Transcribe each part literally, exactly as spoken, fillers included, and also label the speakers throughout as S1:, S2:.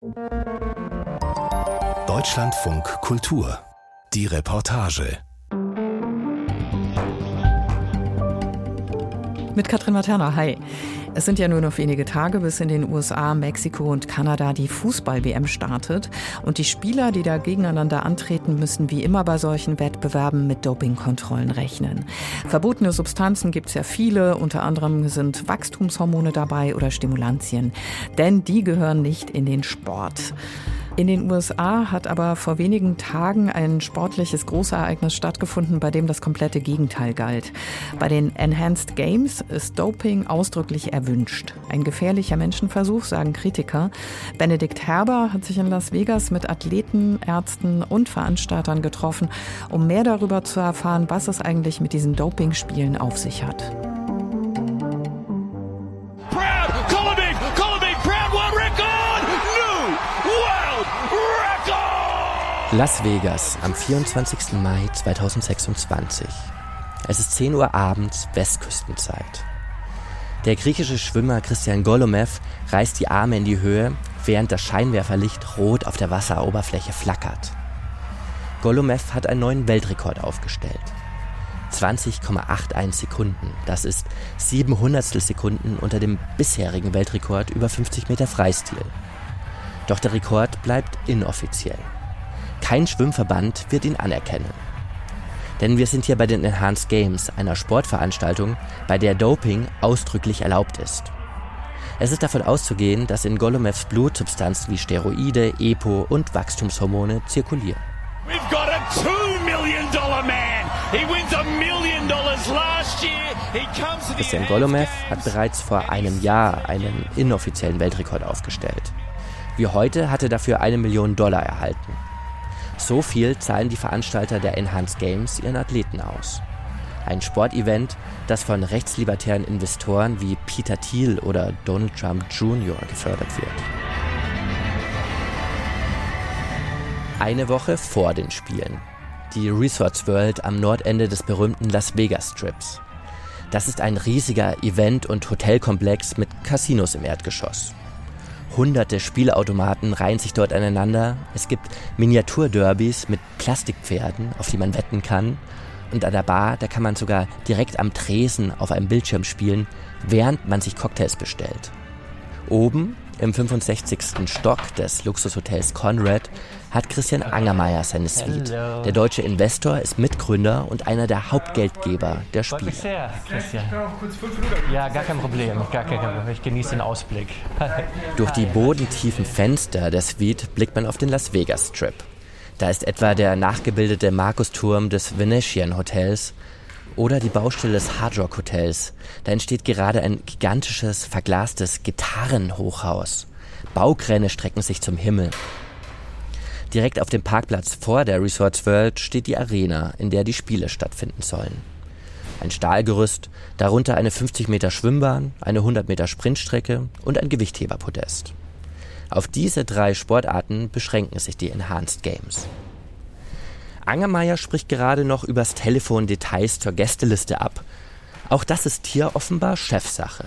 S1: Deutschlandfunk Kultur. Die Reportage.
S2: Mit Katrin Materna, hi. Es sind ja nur noch wenige Tage, bis in den U S A, Mexiko und Kanada die Fußball-W M startet. Und die Spieler, die da gegeneinander antreten, müssen wie immer bei solchen Wettbewerben mit Dopingkontrollen rechnen. Verbotene Substanzen gibt es ja viele, unter anderem sind Wachstumshormone dabei oder Stimulantien. Denn die gehören nicht in den Sport. In den U S A hat aber vor wenigen Tagen ein sportliches Großereignis stattgefunden, bei dem das komplette Gegenteil galt. Bei den Enhanced Games ist Doping ausdrücklich erwünscht. Ein gefährlicher Menschenversuch, sagen Kritiker. Benedikt Herber hat sich in Las Vegas mit Athleten, Ärzten und Veranstaltern getroffen, um mehr darüber zu erfahren, was es eigentlich mit diesen Dopingspielen auf sich hat.
S3: Las Vegas am vierundzwanzigsten Mai zweitausendsechsundzwanzig. Es ist zehn Uhr abends, Westküstenzeit. Der griechische Schwimmer Christian Golomev reißt die Arme in die Höhe, während das Scheinwerferlicht rot auf der Wasseroberfläche flackert. Golomev hat einen neuen Weltrekord aufgestellt. zwanzig Komma einundachtzig Sekunden, das ist sieben Hundertstel Sekunden unter dem bisherigen Weltrekord über fünfzig Meter Freistil. Doch der Rekord bleibt inoffiziell. Kein Schwimmverband wird ihn anerkennen. Denn wir sind hier bei den Enhanced Games, einer Sportveranstaltung, bei der Doping ausdrücklich erlaubt ist. Es ist davon auszugehen, dass in Golomevs Blut Substanzen wie Steroide, EPO und Wachstumshormone zirkulieren. We've got a two million dollar man. He wins a million dollars last year. He comes to the Christian Golomev hat bereits vor einem Jahr einen inoffiziellen Weltrekord aufgestellt. Wie heute hat er dafür eine Million Dollar erhalten. So viel zahlen die Veranstalter der Enhanced Games ihren Athleten aus. Ein Sportevent, das von rechtslibertären Investoren wie Peter Thiel oder Donald Trump Junior gefördert wird. Eine Woche vor den Spielen. Die Resorts World am Nordende des berühmten Las Vegas Strips. Das ist ein riesiger Event- und Hotelkomplex mit Casinos im Erdgeschoss. Hunderte Spielautomaten reihen sich dort aneinander. Es gibt Miniaturderbys mit Plastikpferden, auf die man wetten kann. Und an der Bar, da kann man sogar direkt am Tresen auf einem Bildschirm spielen, während man sich Cocktails bestellt. Oben im fünfundsechzigsten Stock des Luxushotels Conrad hat Christian Angermayer seine Suite.
S4: Hello.
S3: Der deutsche Investor ist Mitgründer und einer der Hauptgeldgeber der Spiele.
S4: Freut mich sehr, Christian. Ja, gar kein Problem. Gar kein Problem. Ich genieße den Ausblick.
S3: Durch die bodentiefen Fenster der Suite blickt man auf den Las Vegas Strip. Da ist etwa der nachgebildete Markusturm des Venetian Hotels oder die Baustelle des Hard Rock Hotels. Da entsteht gerade ein gigantisches, verglastes Gitarrenhochhaus. Baukräne strecken sich zum Himmel. Direkt auf dem Parkplatz vor der Resorts World steht die Arena, in der die Spiele stattfinden sollen. Ein Stahlgerüst, darunter eine fünfzig Meter Schwimmbahn, eine hundert Meter Sprintstrecke und ein Gewichtheberpodest. Auf diese drei Sportarten beschränken sich die Enhanced Games. Angermayer spricht gerade noch übers Telefon Details zur Gästeliste ab. Auch das ist hier offenbar Chefsache.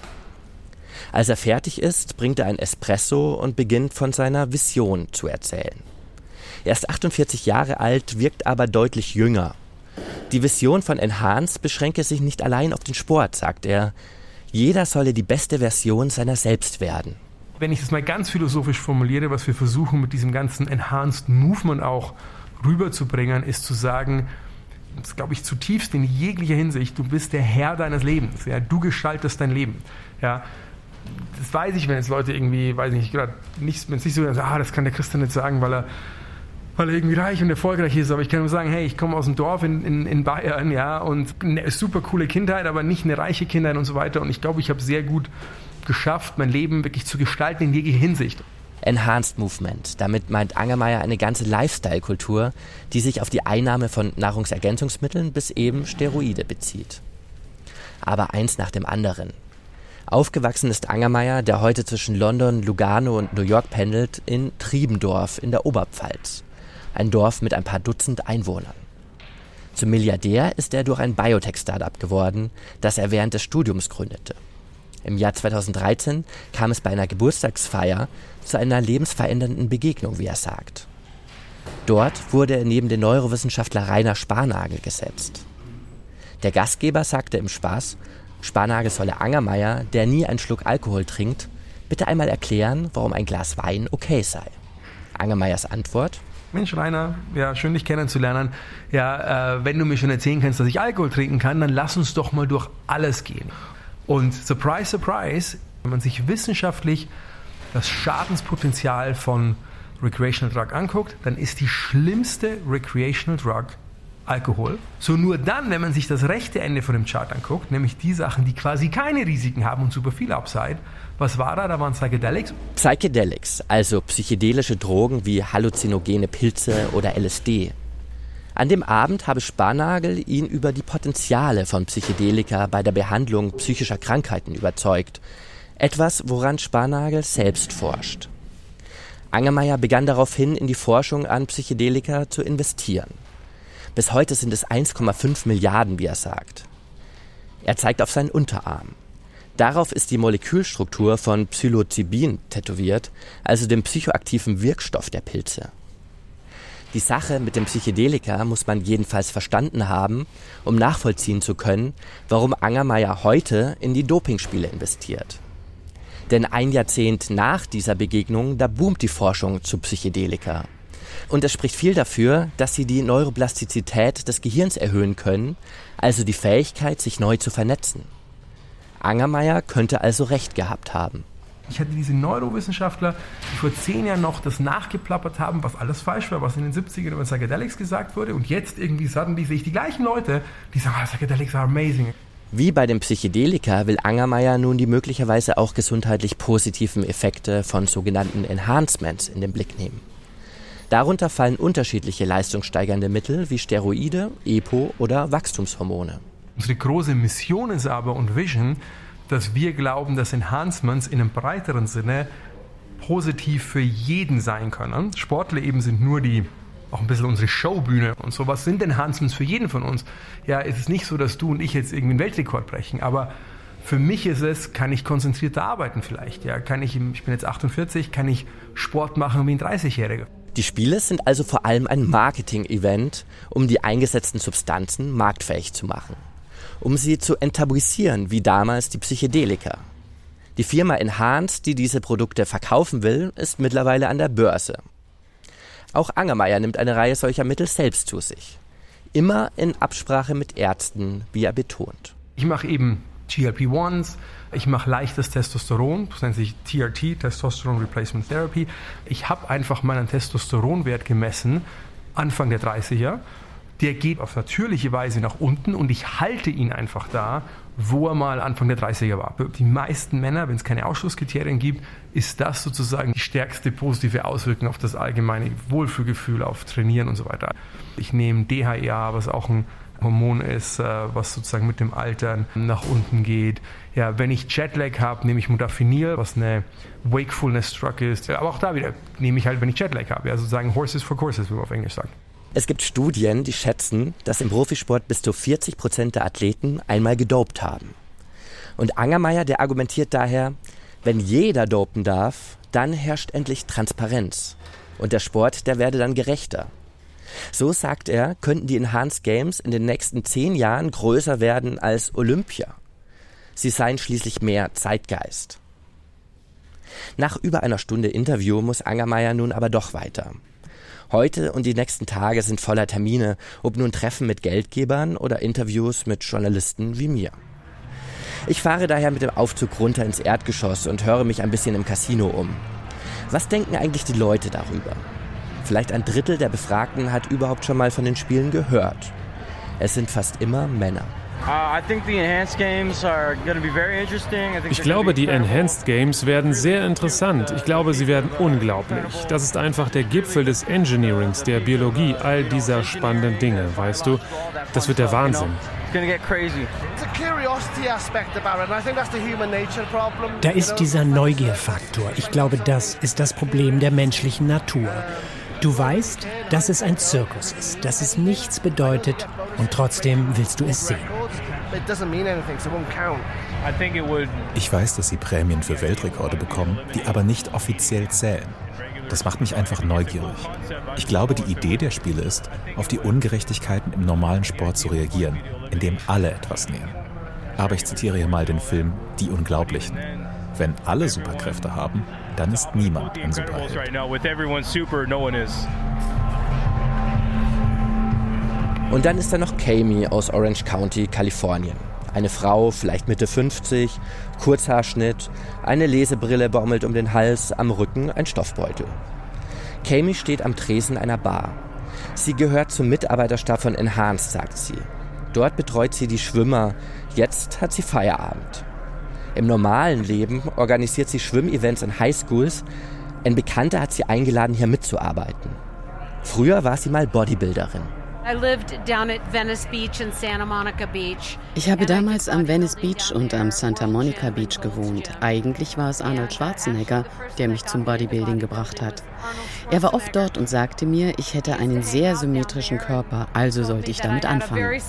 S3: Als er fertig ist, bringt er ein Espresso und beginnt von seiner Vision zu erzählen. Er ist achtundvierzig Jahre alt, wirkt aber deutlich jünger. Die Vision von Enhanced beschränke sich nicht allein auf den Sport, sagt er. Jeder solle die beste Version seiner selbst werden.
S5: Wenn ich das mal ganz philosophisch formuliere, was wir versuchen mit diesem ganzen Enhanced Movement auch rüberzubringen, ist zu sagen, das glaube ich zutiefst in jeglicher Hinsicht, du bist der Herr deines Lebens. Ja? Du gestaltest dein Leben. Ja? Das weiß ich, wenn jetzt Leute irgendwie, weiß ich nicht, gerade nicht, wenn es nicht so ist, ah, das kann der Christian nicht sagen, weil er, weil er irgendwie reich und erfolgreich ist. Aber ich kann nur sagen, hey, ich komme aus dem Dorf in, in, in Bayern, ja, und eine super coole Kindheit, aber nicht eine reiche Kindheit und so weiter. Und ich glaube, ich habe sehr gut geschafft, mein Leben wirklich zu gestalten in jeglicher Hinsicht.
S3: Enhanced Movement. Damit meint Angermayer eine ganze Lifestyle-Kultur, die sich auf die Einnahme von Nahrungsergänzungsmitteln bis eben Steroide bezieht. Aber eins nach dem anderen. Aufgewachsen ist Angermayer, der heute zwischen London, Lugano und New York pendelt, in Triebendorf in der Oberpfalz. Ein Dorf mit ein paar Dutzend Einwohnern. Zum Milliardär ist er durch ein Biotech-Startup geworden, das er während des Studiums gründete. Im Jahr zweitausenddreizehn kam es bei einer Geburtstagsfeier zu einer lebensverändernden Begegnung, wie er sagt. Dort wurde er neben den Neurowissenschaftler Rainer Spanagel gesetzt. Der Gastgeber sagte im Spaß, Spanagel solle Angermayer, der nie einen Schluck Alkohol trinkt, bitte einmal erklären, warum ein Glas Wein okay sei. Angermayers Antwort:
S5: Mensch, Rainer, ja, schön dich kennenzulernen. Ja, äh, wenn du mir schon erzählen kannst, dass ich Alkohol trinken kann, dann lass uns doch mal durch alles gehen. Und surprise, surprise, wenn man sich wissenschaftlich das Schadenspotenzial von Recreational Drug anguckt, dann ist die schlimmste Recreational Drug Alkohol. So nur dann, wenn man sich das rechte Ende von dem Chart anguckt, nämlich die Sachen, die quasi keine Risiken haben und super viel Upside. Was war da? Da waren Psychedelics.
S3: Psychedelics, also psychedelische Drogen wie halluzinogene Pilze oder L S D. An dem Abend habe Spanagel ihn über die Potenziale von Psychedelika bei der Behandlung psychischer Krankheiten überzeugt. Etwas, woran Spanagel selbst forscht. Angermayer begann daraufhin in die Forschung an Psychedelika zu investieren. Bis heute sind es eins Komma fünf Milliarden, wie er sagt. Er zeigt auf seinen Unterarm. Darauf ist die Molekülstruktur von Psilocybin tätowiert, also dem psychoaktiven Wirkstoff der Pilze. Die Sache mit dem Psychedelika muss man jedenfalls verstanden haben, um nachvollziehen zu können, warum Angermayer heute in die Dopingspiele investiert. Denn ein Jahrzehnt nach dieser Begegnung, da boomt die Forschung zu Psychedelika. Und es spricht viel dafür, dass sie die Neuroplastizität des Gehirns erhöhen können, also die Fähigkeit, sich neu zu vernetzen. Angermayer könnte also recht gehabt haben.
S5: Ich hatte diese Neurowissenschaftler, die vor zehn Jahren noch das nachgeplappert haben, was alles falsch war, was in den siebzigern über Psychedelics gesagt wurde. Und jetzt irgendwie suddenly sehe ich die gleichen Leute, die sagen, oh, Psychedelics are amazing.
S3: Wie bei dem Psychedelika will Angermayer nun die möglicherweise auch gesundheitlich positiven Effekte von sogenannten Enhancements in den Blick nehmen. Darunter fallen unterschiedliche leistungssteigernde Mittel wie Steroide, EPO oder Wachstumshormone.
S5: Unsere große Mission ist aber und Vision, dass wir glauben, dass Enhancements in einem breiteren Sinne positiv für jeden sein können. Sportler eben sind nur die, auch ein bisschen unsere Showbühne und so. Was sind Enhancements für jeden von uns? Ja, es ist nicht so, dass du und ich jetzt irgendwie einen Weltrekord brechen, aber für mich ist es, kann ich konzentrierter arbeiten vielleicht. Ja, kann ich, ich bin jetzt achtundvierzig, kann ich Sport machen wie ein dreißigjähriger.
S3: Die Spiele sind also vor allem ein Marketing-Event, um die eingesetzten Substanzen marktfähig zu machen. Um sie zu enttabuisieren, wie damals die Psychedelika. Die Firma Enhanced, die diese Produkte verkaufen will, ist mittlerweile an der Börse. Auch Angermayer nimmt eine Reihe solcher Mittel selbst zu sich. Immer in Absprache mit Ärzten, wie er betont.
S5: Ich mache eben G L P eins, ich mache leichtes Testosteron, das nennt sich T R T, Testosterone Replacement Therapy. Ich habe einfach meinen Testosteronwert gemessen, Anfang der dreißiger. Der geht auf natürliche Weise nach unten und ich halte ihn einfach da, wo er mal Anfang der dreißiger war. Für die meisten Männer, wenn es keine Ausschlusskriterien gibt, ist das sozusagen die stärkste positive Auswirkung auf das allgemeine Wohlfühlgefühl, auf Trainieren und so weiter. Ich nehme D H E A, was auch ein Hormon ist, was sozusagen mit dem Altern nach unten geht. Ja, wenn ich Jetlag habe, nehme ich Modafinil, was eine Wakefulness-Drug ist. Aber auch da wieder nehme ich halt, wenn ich Jetlag habe. Ja, sozusagen Horses for Courses, wie man auf Englisch sagt.
S3: Es gibt Studien, die schätzen, dass im Profisport bis zu vierzig Prozent der Athleten einmal gedopt haben. Und Angermayer, der argumentiert daher, wenn jeder dopen darf, dann herrscht endlich Transparenz. Und der Sport, der werde dann gerechter. So sagt er, könnten die Enhanced Games in den nächsten zehn Jahren größer werden als Olympia. Sie seien schließlich mehr Zeitgeist. Nach über einer Stunde Interview muss Angermayer nun aber doch weiter. Heute und die nächsten Tage sind voller Termine, ob nun Treffen mit Geldgebern oder Interviews mit Journalisten wie mir. Ich fahre daher mit dem Aufzug runter ins Erdgeschoss und höre mich ein bisschen im Casino um. Was denken eigentlich die Leute darüber? Vielleicht ein Drittel der Befragten hat überhaupt schon mal von den Spielen gehört. Es sind fast immer Männer.
S6: Ich glaube, die Enhanced Games werden sehr interessant. Ich glaube, sie werden unglaublich. Das ist einfach der Gipfel des Engineerings, der Biologie, all dieser spannenden Dinge, weißt du? Das wird der Wahnsinn.
S7: Da ist dieser Neugierfaktor. Ich glaube, das ist das Problem der menschlichen Natur. Du weißt, dass es ein Zirkus ist, dass es nichts bedeutet und trotzdem willst du es sehen.
S8: Ich weiß, dass sie Prämien für Weltrekorde bekommen, die aber nicht offiziell zählen. Das macht mich einfach neugierig. Ich glaube, die Idee der Spiele ist, auf die Ungerechtigkeiten im normalen Sport zu reagieren, indem alle etwas nehmen. Aber ich zitiere hier mal den Film Die Unglaublichen. Wenn alle Superkräfte haben, dann ist niemand ein Superheld.
S3: Und dann ist da noch Kami aus Orange County, Kalifornien. Eine Frau, vielleicht Mitte fünfzig, Kurzhaarschnitt, eine Lesebrille baumelt um den Hals, am Rücken ein Stoffbeutel. Kami steht am Tresen einer Bar. Sie gehört zum Mitarbeiterstab von Enhanced, sagt sie. Dort betreut sie die Schwimmer. Jetzt hat sie Feierabend. Im normalen Leben organisiert sie Schwimmevents in Highschools. Ein Bekannter hat sie eingeladen, hier mitzuarbeiten. Früher war sie mal Bodybuilderin.
S9: Ich habe damals am Venice Beach und am Santa Monica Beach gewohnt. Eigentlich war es Arnold Schwarzenegger, der mich zum Bodybuilding gebracht hat. Er war oft dort und sagte mir, ich hätte einen sehr symmetrischen Körper, also sollte ich damit anfangen.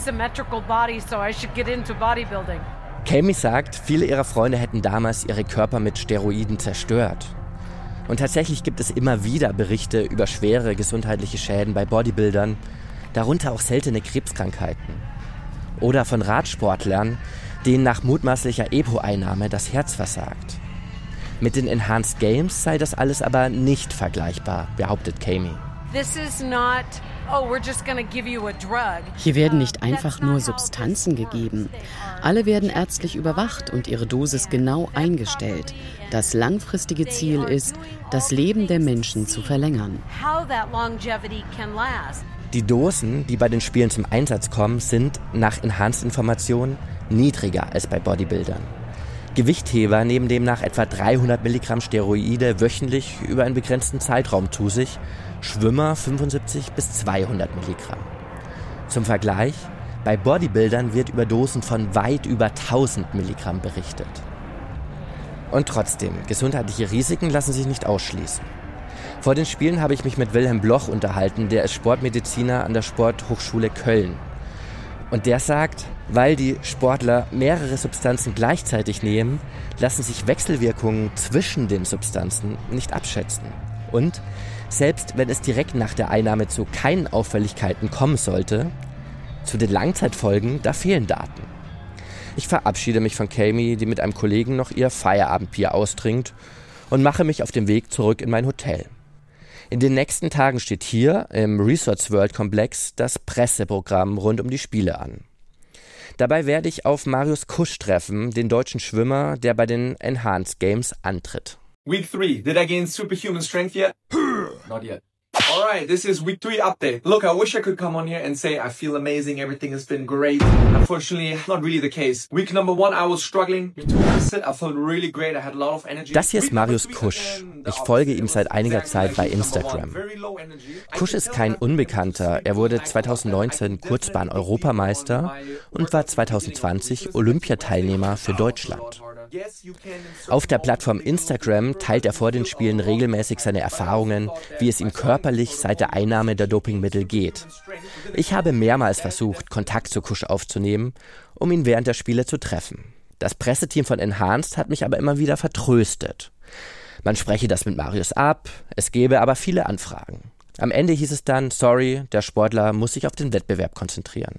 S3: Kami sagt, viele ihrer Freunde hätten damals ihre Körper mit Steroiden zerstört. Und tatsächlich gibt es immer wieder Berichte über schwere gesundheitliche Schäden bei Bodybuildern, darunter auch seltene Krebskrankheiten. Oder von Radsportlern, denen nach mutmaßlicher E P O-Einnahme das Herz versagt. Mit den Enhanced Games sei das alles aber nicht vergleichbar, behauptet Kami.
S9: Hier werden nicht einfach nur Substanzen gegeben. Alle werden ärztlich überwacht und ihre Dosis genau eingestellt. Das langfristige Ziel ist, das Leben der Menschen zu verlängern.
S3: Die Dosen, die bei den Spielen zum Einsatz kommen, sind nach Enhanced-Informationen niedriger als bei Bodybuildern. Gewichtheber nehmen demnach etwa dreihundert Milligramm Steroide wöchentlich über einen begrenzten Zeitraum zu sich, Schwimmer fünfundsiebzig bis zweihundert Milligramm. Zum Vergleich, bei Bodybuildern wird über Dosen von weit über tausend Milligramm berichtet. Und trotzdem, gesundheitliche Risiken lassen sich nicht ausschließen. Vor den Spielen habe ich mich mit Wilhelm Bloch unterhalten, der ist Sportmediziner an der Sporthochschule Köln. Und der sagt, weil die Sportler mehrere Substanzen gleichzeitig nehmen, lassen sich Wechselwirkungen zwischen den Substanzen nicht abschätzen. Und selbst wenn es direkt nach der Einnahme zu keinen Auffälligkeiten kommen sollte, zu den Langzeitfolgen, da fehlen Daten. Ich verabschiede mich von Kami, die mit einem Kollegen noch ihr Feierabendbier austrinkt, und mache mich auf den Weg zurück in mein Hotel. In den nächsten Tagen steht hier im Resorts World Komplex das Presseprogramm rund um die Spiele an. Dabei werde ich auf Marius Kusch treffen, den deutschen Schwimmer, der bei den Enhanced Games antritt.
S10: Week three, did I gain superhuman strength yet? Not yet. Alright, this is week three update. Look, I wish I could come on here and say I feel amazing, everything has been great. Unfortunately, not really the case. Week number one, I was struggling. Week two, I felt really great, I had a lot of energy.
S3: Das hier ist Marius Kusch. Ich folge ihm seit einiger Zeit bei Instagram. Kusch ist kein Unbekannter. Er wurde zweitausendneunzehn Kurzbahn-Europameister und war zweitausendzwanzig Olympiateilnehmer für Deutschland. Auf der Plattform Instagram teilt er vor den Spielen regelmäßig seine Erfahrungen, wie es ihm körperlich seit der Einnahme der Dopingmittel geht. Ich habe mehrmals versucht, Kontakt zu Kusch aufzunehmen, um ihn während der Spiele zu treffen. Das Presseteam von Enhanced hat mich aber immer wieder vertröstet. Man spreche das mit Marius ab, es gebe aber viele Anfragen. Am Ende hieß es dann, sorry, der Sportler muss sich auf den Wettbewerb konzentrieren.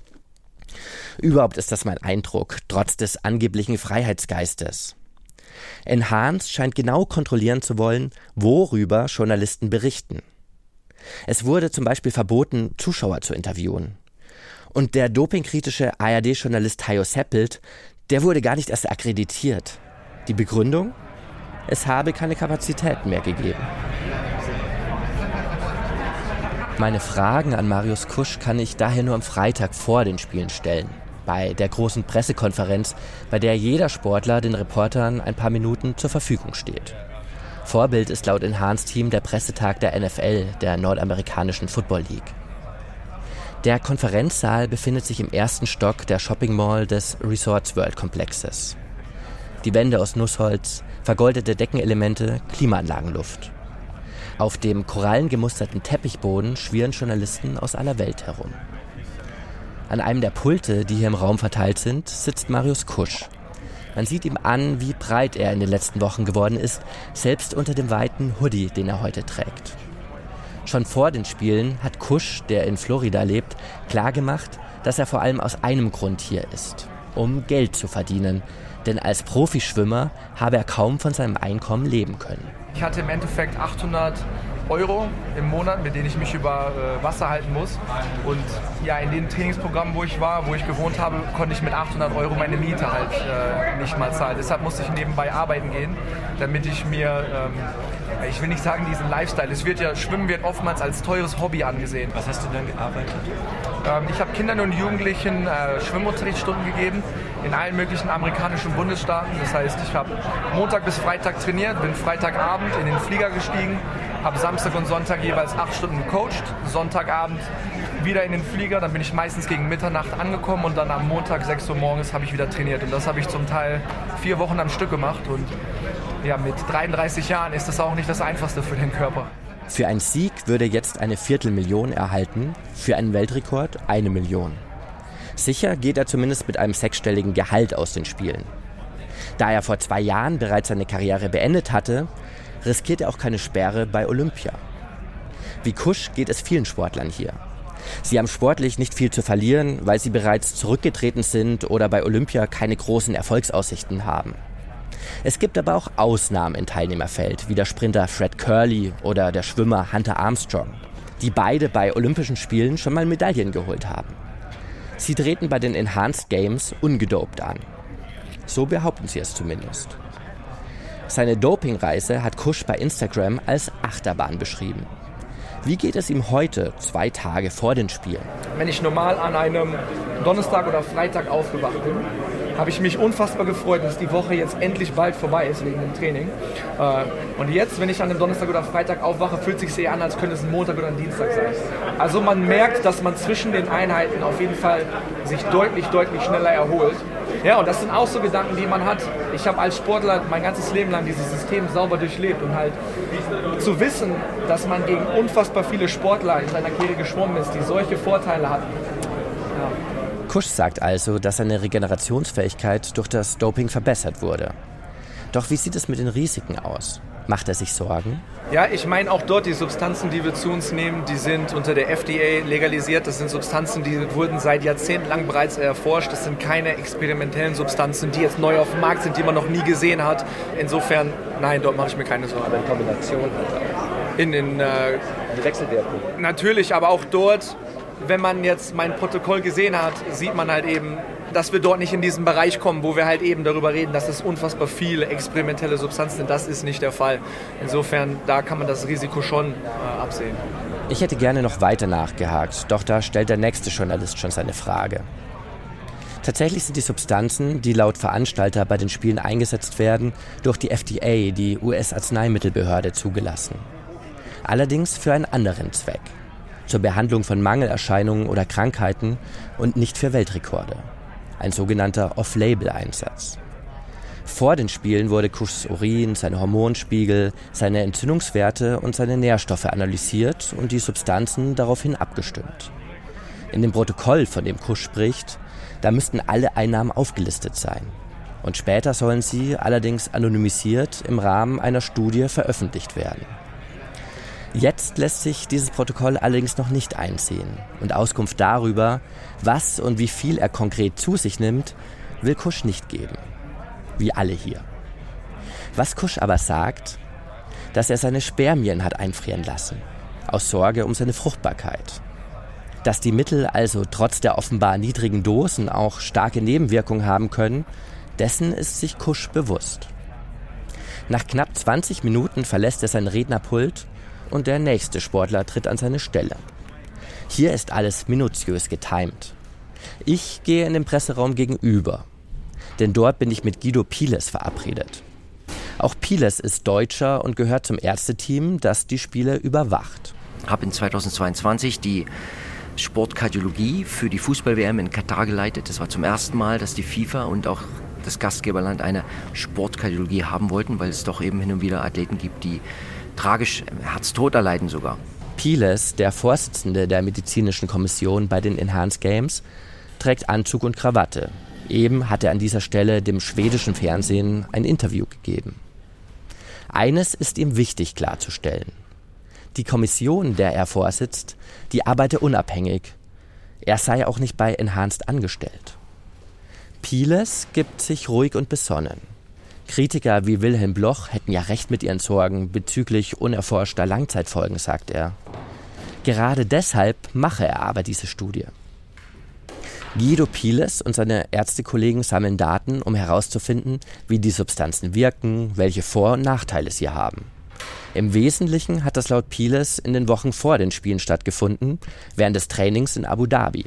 S3: Überhaupt ist das mein Eindruck, trotz des angeblichen Freiheitsgeistes. Enhanced scheint genau kontrollieren zu wollen, worüber Journalisten berichten. Es wurde zum Beispiel verboten, Zuschauer zu interviewen. Und der dopingkritische A R D-Journalist Hajo Seppelt, der wurde gar nicht erst akkreditiert. Die Begründung? Es habe keine Kapazitäten mehr gegeben. Meine Fragen an Marius Kusch kann ich daher nur am Freitag vor den Spielen stellen. Bei der großen Pressekonferenz, bei der jeder Sportler den Reportern ein paar Minuten zur Verfügung steht. Vorbild ist laut Enhanced-Team der Pressetag der N F L, der nordamerikanischen Football League. Der Konferenzsaal befindet sich im ersten Stock der Shopping Mall des Resorts World Komplexes. Die Wände aus Nussholz, vergoldete Deckenelemente, Klimaanlagenluft. Auf dem korallengemusterten Teppichboden schwirren Journalisten aus aller Welt herum. An einem der Pulte, die hier im Raum verteilt sind, sitzt Marius Kusch. Man sieht ihm an, wie breit er in den letzten Wochen geworden ist, selbst unter dem weiten Hoodie, den er heute trägt. Schon vor den Spielen hat Kusch, der in Florida lebt, klargemacht, dass er vor allem aus einem Grund hier ist, um Geld zu verdienen. Denn als Profischwimmer habe er kaum von seinem Einkommen leben können.
S11: Ich hatte im Endeffekt achthundert Euro im Monat, mit denen ich mich über äh, Wasser halten muss. Und ja, in den Trainingsprogrammen, wo ich war, wo ich gewohnt habe, konnte ich mit achthundert Euro meine Miete halt äh, nicht mal zahlen. Deshalb musste ich nebenbei arbeiten gehen, damit ich mir, ähm, ich will nicht sagen diesen Lifestyle, es wird ja, Schwimmen wird oftmals als teures Hobby angesehen.
S4: Was hast du dann gearbeitet?
S11: Ähm, ich habe Kindern und Jugendlichen äh, Schwimmunterrichtsstunden gegeben in allen möglichen amerikanischen Bundesstaaten. Das heißt, ich habe Montag bis Freitag trainiert, bin Freitagabend in den Flieger gestiegen, habe Samstag und Sonntag jeweils acht Stunden gecoacht, Sonntagabend wieder in den Flieger, dann bin ich meistens gegen Mitternacht angekommen und dann am Montag sechs Uhr morgens habe ich wieder trainiert. Und das habe ich zum Teil vier Wochen am Stück gemacht und ja, mit dreiunddreißig Jahren ist das auch nicht das Einfachste für den Körper.
S3: Für einen Sieg würde er jetzt eine Viertelmillion erhalten, für einen Weltrekord eine Million. Sicher geht er zumindest mit einem sechsstelligen Gehalt aus den Spielen. Da er vor zwei Jahren bereits seine Karriere beendet hatte, riskiert er auch keine Sperre bei Olympia. Wie Kusch geht es vielen Sportlern hier. Sie haben sportlich nicht viel zu verlieren, weil sie bereits zurückgetreten sind oder bei Olympia keine großen Erfolgsaussichten haben. Es gibt aber auch Ausnahmen im Teilnehmerfeld, wie der Sprinter Fred Curley oder der Schwimmer Hunter Armstrong, die beide bei Olympischen Spielen schon mal Medaillen geholt haben. Sie treten bei den Enhanced Games ungedopt an. So behaupten sie es zumindest. Seine Dopingreise hat Kusch bei Instagram als Achterbahn beschrieben. Wie geht es ihm heute, zwei Tage vor den Spielen?
S11: Wenn ich normal an einem Donnerstag oder Freitag aufgewacht bin, habe ich mich unfassbar gefreut, dass die Woche jetzt endlich bald vorbei ist wegen dem Training. Und jetzt, wenn ich an einem Donnerstag oder Freitag aufwache, fühlt es sich eher an, als könnte es ein Montag oder ein Dienstag sein. Also man merkt, dass man zwischen den Einheiten auf jeden Fall sich deutlich, deutlich schneller erholt. Ja, und das sind auch so Gedanken, die man hat. Ich habe als Sportler mein ganzes Leben lang dieses System sauber durchlebt und halt zu wissen, dass man gegen unfassbar viele Sportler in seiner Karriere geschwommen ist, die solche Vorteile hatten. Ja.
S3: Kusch sagt also, dass seine Regenerationsfähigkeit durch das Doping verbessert wurde. Doch wie sieht es mit den Risiken aus? Macht er sich Sorgen?
S11: Ja, ich meine auch dort die Substanzen, die wir zu uns nehmen, die sind unter der F D A legalisiert. Das sind Substanzen, die wurden seit Jahrzehnten lang bereits erforscht. Das sind keine experimentellen Substanzen, die jetzt neu auf dem Markt sind, die man noch nie gesehen hat. Insofern, nein, dort mache ich mir keine Sorgen.
S12: Aber in Kombination halt auch.
S11: In den äh,
S12: die Wechselwirkung.
S11: Natürlich, aber auch dort, wenn man jetzt mein Protokoll gesehen hat, sieht man halt eben, dass wir dort nicht in diesen Bereich kommen, wo wir halt eben darüber reden, dass es unfassbar viele experimentelle Substanzen sind. Das ist nicht der Fall. Insofern, da kann man das Risiko schon äh, absehen.
S3: Ich hätte gerne noch weiter nachgehakt, doch da stellt der nächste Journalist schon seine Frage. Tatsächlich sind die Substanzen, die laut Veranstalter bei den Spielen eingesetzt werden, durch die F D A, die U S-Arzneimittelbehörde, zugelassen. Allerdings für einen anderen Zweck. Zur Behandlung von Mangelerscheinungen oder Krankheiten und nicht für Weltrekorde. Ein sogenannter Off-Label-Einsatz. Vor den Spielen wurde Kuschs Urin, seine Hormonspiegel, seine Entzündungswerte und seine Nährstoffe analysiert und die Substanzen daraufhin abgestimmt. In dem Protokoll, von dem Kusch spricht, da müssten alle Einnahmen aufgelistet sein. Und später sollen sie allerdings anonymisiert im Rahmen einer Studie veröffentlicht werden. Jetzt lässt sich dieses Protokoll allerdings noch nicht einsehen. Und Auskunft darüber, was und wie viel er konkret zu sich nimmt, will Kusch nicht geben. Wie alle hier. Was Kusch aber sagt, dass er seine Spermien hat einfrieren lassen. Aus Sorge um seine Fruchtbarkeit. Dass die Mittel also trotz der offenbar niedrigen Dosen auch starke Nebenwirkungen haben können, dessen ist sich Kusch bewusst. Nach knapp zwanzig Minuten verlässt er sein Rednerpult und der nächste Sportler tritt an seine Stelle. Hier ist alles minutiös getimt. Ich gehe in den Presseraum gegenüber, denn dort bin ich mit Guido Piles verabredet. Auch Piles ist Deutscher und gehört zum Ärzteteam, das die Spiele überwacht.
S13: Ich habe in zweitausendzweiundzwanzig die Sportkardiologie für die Fußball-W M in Katar geleitet. Das war zum ersten Mal, dass die FIFA und auch das Gastgeberland eine Sportkardiologie haben wollten, weil es doch eben hin und wieder Athleten gibt, die tragisch Herztod erleiden sogar.
S3: Piles, der Vorsitzende der medizinischen Kommission bei den Enhanced Games, trägt Anzug und Krawatte. Eben hat er an dieser Stelle dem schwedischen Fernsehen ein Interview gegeben. Eines ist ihm wichtig klarzustellen. Die Kommission, der er vorsitzt, die arbeite unabhängig. Er sei auch nicht bei Enhanced angestellt. Piles gibt sich ruhig und besonnen. Kritiker wie Wilhelm Bloch hätten ja recht mit ihren Sorgen bezüglich unerforschter Langzeitfolgen, sagt er. Gerade deshalb mache er aber diese Studie. Guido Piles und seine Ärztekollegen sammeln Daten, um herauszufinden, wie die Substanzen wirken, welche Vor- und Nachteile sie haben. Im Wesentlichen hat das laut Piles in den Wochen vor den Spielen stattgefunden, während des Trainings in Abu Dhabi.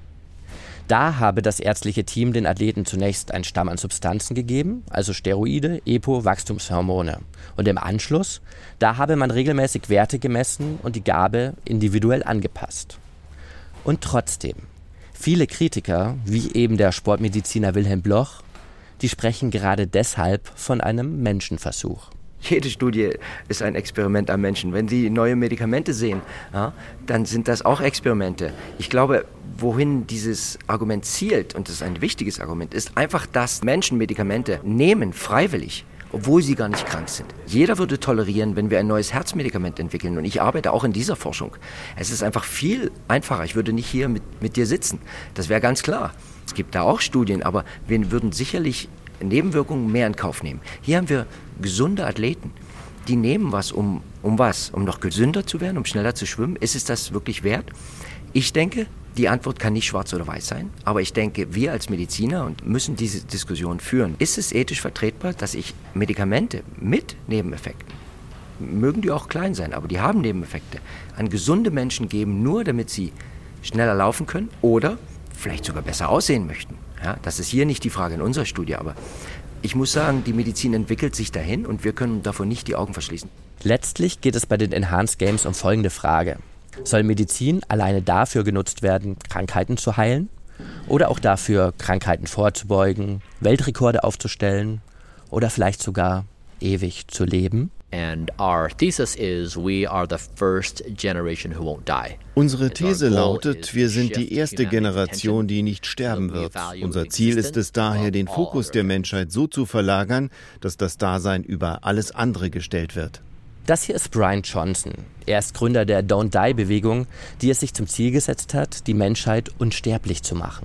S3: Da habe das ärztliche Team den Athleten zunächst einen Stamm an Substanzen gegeben, also Steroide, Epo, Wachstumshormone. Und im Anschluss, da habe man regelmäßig Werte gemessen und die Gabe individuell angepasst. Und trotzdem, viele Kritiker, wie eben der Sportmediziner Wilhelm Bloch, die sprechen gerade deshalb von einem Menschenversuch.
S13: Jede Studie ist ein Experiment am Menschen. Wenn Sie neue Medikamente sehen, ja, dann sind das auch Experimente. Ich glaube, wohin dieses Argument zielt, und das ist ein wichtiges Argument, ist einfach, dass Menschen Medikamente nehmen, freiwillig, obwohl sie gar nicht krank sind. Jeder würde tolerieren, wenn wir ein neues Herzmedikament entwickeln. Und ich arbeite auch in dieser Forschung. Es ist einfach viel einfacher. Ich würde nicht hier mit, mit dir sitzen. Das wäre ganz klar. Es gibt da auch Studien, aber wir würden sicherlich Nebenwirkungen mehr in Kauf nehmen. Hier haben wir gesunde Athleten, die nehmen was, um, um was? Um noch gesünder zu werden, um schneller zu schwimmen? Ist es das wirklich wert? Ich denke, die Antwort kann nicht schwarz oder weiß sein, aber ich denke, wir als Mediziner müssen diese Diskussion führen. Ist es ethisch vertretbar, dass ich Medikamente mit Nebeneffekten, mögen die auch klein sein, aber die haben Nebeneffekte, an gesunde Menschen geben, nur damit sie schneller laufen können oder vielleicht sogar besser aussehen möchten? Ja, das ist hier nicht die Frage in unserer Studie, aber ich muss sagen, die Medizin entwickelt sich dahin und wir können davon nicht die Augen verschließen.
S3: Letztlich geht es bei den Enhanced Games um folgende Frage. Soll Medizin alleine dafür genutzt werden, Krankheiten zu heilen? Oder auch dafür, Krankheiten vorzubeugen, Weltrekorde aufzustellen oder vielleicht sogar ewig zu leben?
S14: And our thesis is we are the first generation who won't die.
S15: Unsere These lautet, wir sind die erste Generation, die nicht sterben wird. Unser Ziel ist es daher, den Fokus der Menschheit so zu verlagern, dass das Dasein über alles andere gestellt wird.
S3: Das hier ist Brian Johnson. Er ist Gründer der Don't Die-Bewegung, die es sich zum Ziel gesetzt hat, die Menschheit unsterblich zu machen.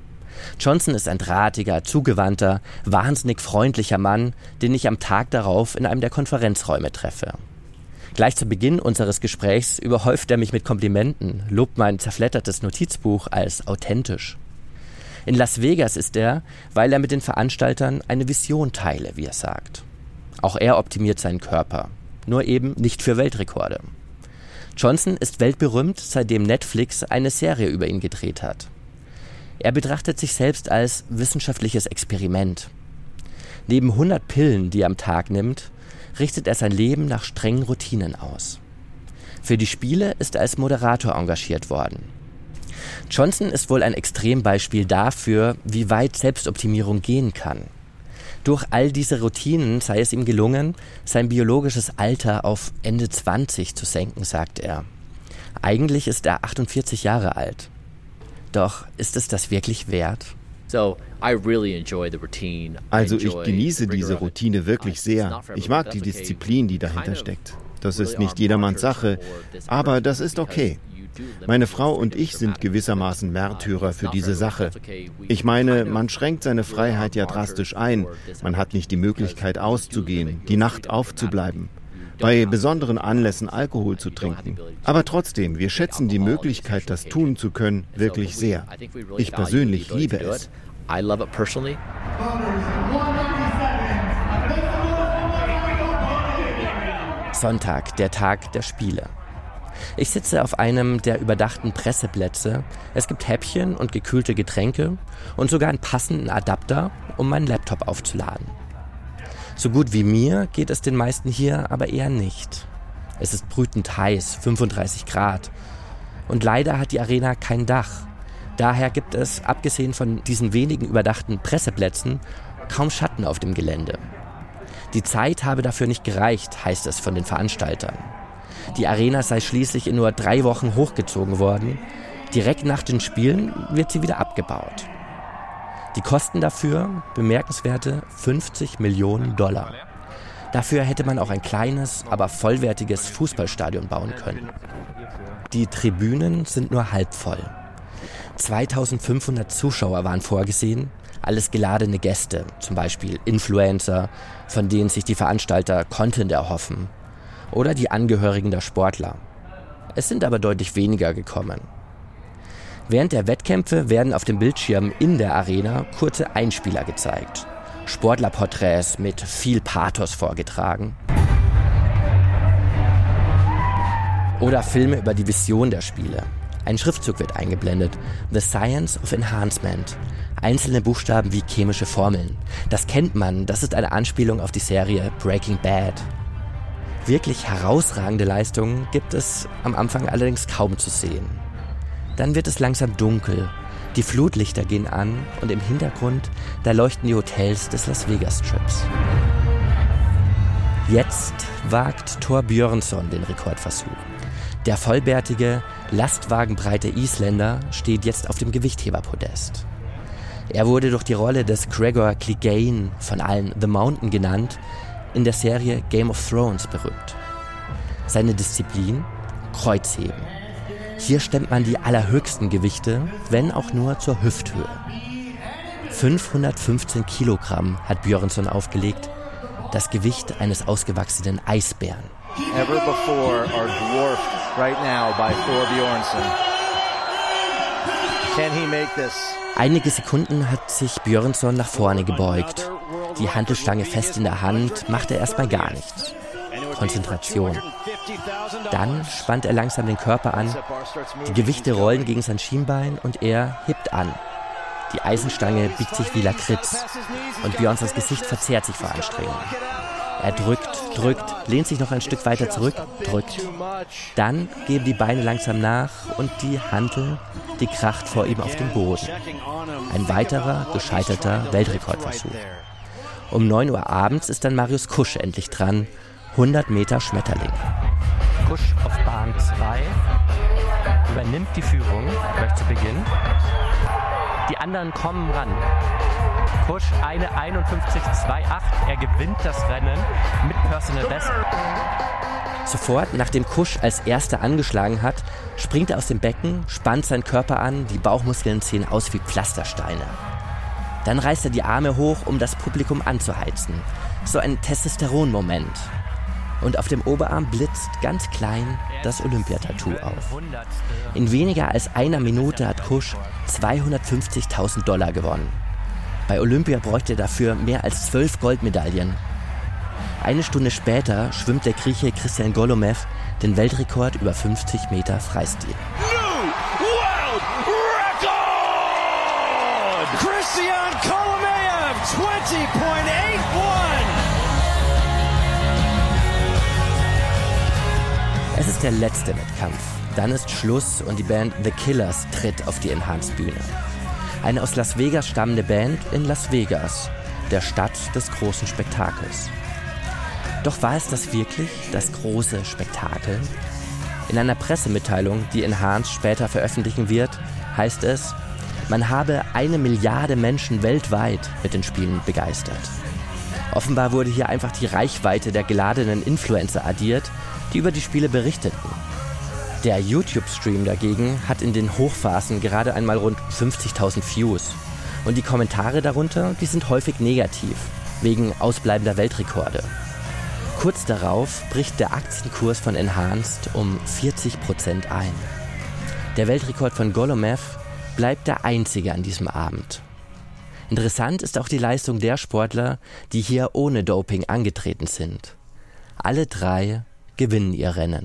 S3: Johnson ist ein drahtiger, zugewandter, wahnsinnig freundlicher Mann, den ich am Tag darauf in einem der Konferenzräume treffe. Gleich zu Beginn unseres Gesprächs überhäuft er mich mit Komplimenten, lobt mein zerfleddertes Notizbuch als authentisch. In Las Vegas ist er, weil er mit den Veranstaltern eine Vision teile, wie er sagt. Auch er optimiert seinen Körper, nur eben nicht für Weltrekorde. Johnson ist weltberühmt, seitdem Netflix eine Serie über ihn gedreht hat. Er betrachtet sich selbst als wissenschaftliches Experiment. Neben hundert Pillen, die er am Tag nimmt, richtet er sein Leben nach strengen Routinen aus. Für die Spiele ist er als Moderator engagiert worden. Johnson ist wohl ein Extrembeispiel dafür, wie weit Selbstoptimierung gehen kann. Durch all diese Routinen sei es ihm gelungen, sein biologisches Alter auf Ende zwanzig zu senken, sagt er. Eigentlich ist er achtundvierzig Jahre alt. Doch ist es das wirklich wert?
S15: Also ich genieße diese Routine wirklich sehr. Ich mag die Disziplin, die dahinter steckt. Das ist nicht jedermanns Sache, aber das ist okay. Meine Frau und ich sind gewissermaßen Märtyrer für diese Sache. Ich meine, man schränkt seine Freiheit ja drastisch ein. Man hat nicht die Möglichkeit auszugehen, die Nacht aufzubleiben, bei besonderen Anlässen Alkohol zu trinken. Aber trotzdem, wir schätzen die Möglichkeit, das tun zu können, wirklich sehr. Ich persönlich liebe es.
S3: Sonntag, der Tag der Spiele. Ich sitze auf einem der überdachten Presseplätze. Es gibt Häppchen und gekühlte Getränke und sogar einen passenden Adapter, um meinen Laptop aufzuladen. So gut wie mir geht es den meisten hier aber eher nicht. Es ist brütend heiß, fünfunddreißig Grad. Und leider hat die Arena kein Dach. Daher gibt es, abgesehen von diesen wenigen überdachten Presseplätzen, kaum Schatten auf dem Gelände. Die Zeit habe dafür nicht gereicht, heißt es von den Veranstaltern. Die Arena sei schließlich in nur drei Wochen hochgezogen worden. Direkt nach den Spielen wird sie wieder abgebaut. Die Kosten dafür, bemerkenswerte fünfzig Millionen Dollar. Dafür hätte man auch ein kleines, aber vollwertiges Fußballstadion bauen können. Die Tribünen sind nur halb voll. zweitausendfünfhundert Zuschauer waren vorgesehen, alles geladene Gäste, zum Beispiel Influencer, von denen sich die Veranstalter Content erhoffen, oder die Angehörigen der Sportler. Es sind aber deutlich weniger gekommen. Während der Wettkämpfe werden auf dem Bildschirm in der Arena kurze Einspieler gezeigt. Sportlerporträts mit viel Pathos vorgetragen. Oder Filme über die Vision der Spiele. Ein Schriftzug wird eingeblendet. The Science of Enhancement. Einzelne Buchstaben wie chemische Formeln. Das kennt man, das ist eine Anspielung auf die Serie Breaking Bad. Wirklich herausragende Leistungen gibt es am Anfang allerdings kaum zu sehen. Dann wird es langsam dunkel, die Flutlichter gehen an und im Hintergrund, da leuchten die Hotels des Las Vegas Strips. Jetzt wagt Thor Björnsson den Rekordversuch. Der vollbärtige, lastwagenbreite Isländer steht jetzt auf dem Gewichtheberpodest. Er wurde durch die Rolle des Gregor Clegane, von allen The Mountain genannt, in der Serie Game of Thrones berühmt. Seine Disziplin? Kreuzheben. Hier stemmt man die allerhöchsten Gewichte, wenn auch nur zur Hüfthöhe. fünfhundertfünfzehn Kilogramm hat Björnsson aufgelegt, das Gewicht eines ausgewachsenen Eisbären.
S16: Ever before are dwarfed right now by Thor Björnsson. Can he make this?
S3: Einige Sekunden hat sich Björnsson nach vorne gebeugt. Die Hantelstange fest in der Hand, macht er erstmal gar nichts. Konzentration. Dann spannt er langsam den Körper an, die Gewichte rollen gegen sein Schienbein und er hebt an. Die Eisenstange biegt sich wie Lakritz und Björnssons Gesicht verzerrt sich vor Anstrengung. Er drückt, drückt, lehnt sich noch ein Stück weiter zurück, drückt. Dann geben die Beine langsam nach und die Hantel, die kracht vor ihm auf den Boden. Ein weiterer gescheiterter Weltrekordversuch. Um neun Uhr abends ist dann Marius Kusch endlich dran. hundert Meter Schmetterling.
S4: Kusch auf Bahn zwei übernimmt die Führung gleich zu Beginn. Die anderen kommen ran. Kusch eine einundfünfzig Komma achtundzwanzig. Er gewinnt das Rennen mit Personal Best.
S3: Sofort, nachdem Kusch als Erster angeschlagen hat, springt er aus dem Becken, spannt seinen Körper an, die Bauchmuskeln ziehen aus wie Pflastersteine. Dann reißt er die Arme hoch, um das Publikum anzuheizen. So ein Testosteron-Moment. Und auf dem Oberarm blitzt ganz klein das Olympiatattoo auf. In weniger als einer Minute hat Kusch zweihundertfünfzigtausend Dollar gewonnen. Bei Olympia bräuchte er dafür mehr als zwölf Goldmedaillen. Eine Stunde später schwimmt der Grieche Christian Golomev den Weltrekord über fünfzig Meter Freistil.
S16: Christian Golomev, zwanzig Komma einundachtzig.
S3: Es ist der letzte Wettkampf. Dann ist Schluss und die Band The Killers tritt auf die Enhanced-Bühne. Eine aus Las Vegas stammende Band in Las Vegas, der Stadt des großen Spektakels. Doch war es das wirklich, das große Spektakel? In einer Pressemitteilung, die Enhanced später veröffentlichen wird, heißt es, man habe eine Milliarde Menschen weltweit mit den Spielen begeistert. Offenbar wurde hier einfach die Reichweite der geladenen Influencer addiert, die über die Spiele berichteten. Der YouTube-Stream dagegen hat in den Hochphasen gerade einmal rund fünfzigtausend Views. Und die Kommentare darunter, die sind häufig negativ, wegen ausbleibender Weltrekorde. Kurz darauf bricht der Aktienkurs von Enhanced um vierzig Prozent ein. Der Weltrekord von Golomev bleibt der einzige an diesem Abend. Interessant ist auch die Leistung der Sportler, die hier ohne Doping angetreten sind. Alle drei gewinnen ihr Rennen.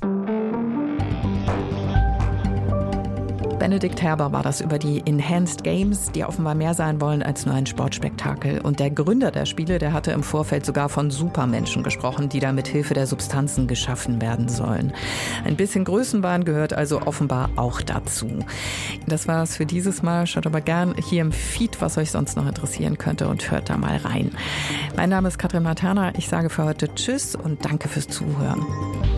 S2: Benedikt Herber war das über die Enhanced Games, die offenbar mehr sein wollen als nur ein Sportspektakel. Und der Gründer der Spiele, der hatte im Vorfeld sogar von Supermenschen gesprochen, die da mit Hilfe der Substanzen geschaffen werden sollen. Ein bisschen Größenwahn gehört also offenbar auch dazu. Das war's für dieses Mal. Schaut aber gern hier im Feed, was euch sonst noch interessieren könnte, und hört da mal rein. Mein Name ist Katrin Materna. Ich sage für heute Tschüss und danke fürs Zuhören.